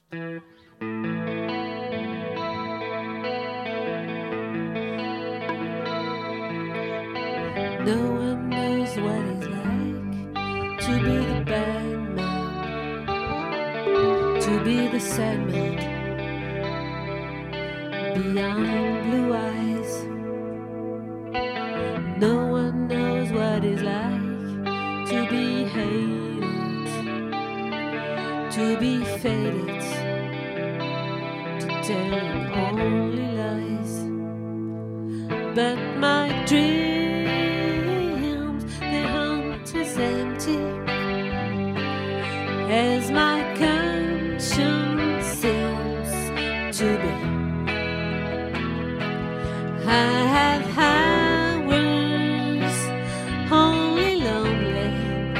No one knows what it's like to be the bad man, to be the sad man behind blue eyes. No one knows what it's like to be hated, to be faded, to telling only lies. But my dreams, their heart is empty, as my conscience seems to be. I have hours only lonely.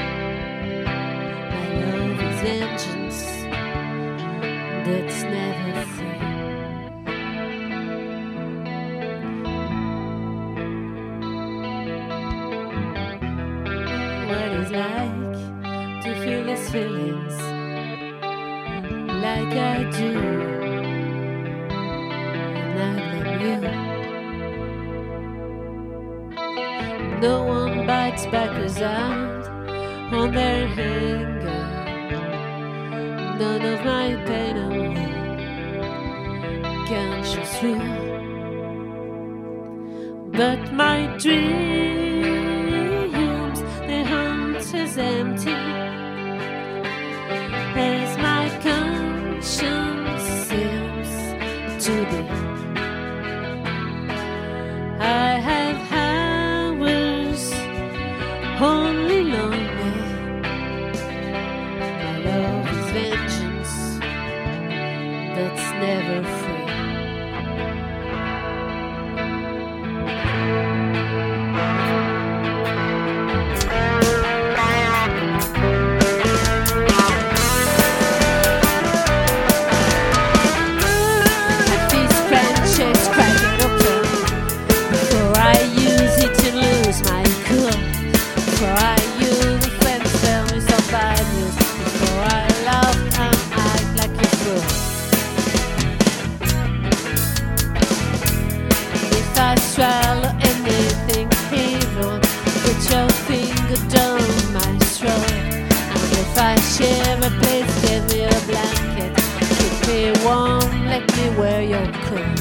My love is vengeance that's never free. What it's like to feel these feelings like I do, and I blame you. No one bites back out on their anger. None of my pain and woe can show through. But my dreams, their hearts is empty, as my conscience seems to be. I have only lonely. My love is vengeance that's never free. At these branches cracking open before I use it to lose my cool. Before I use friends tell me some bad news. Before I love and act like a fool. If I swallow anything evil, put your finger down my throat. And if I share a place, give me a blanket. Keep me warm, let me wear your coat.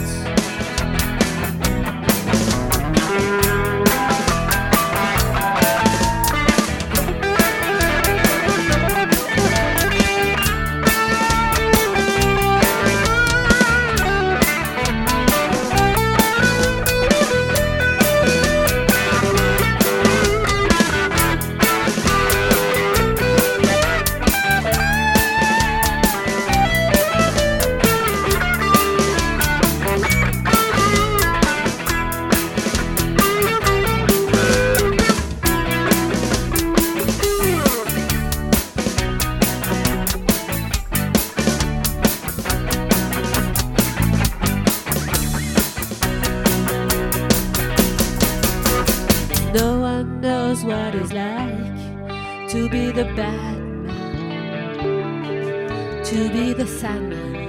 No one knows what it's like to be the bad man, to be the sad man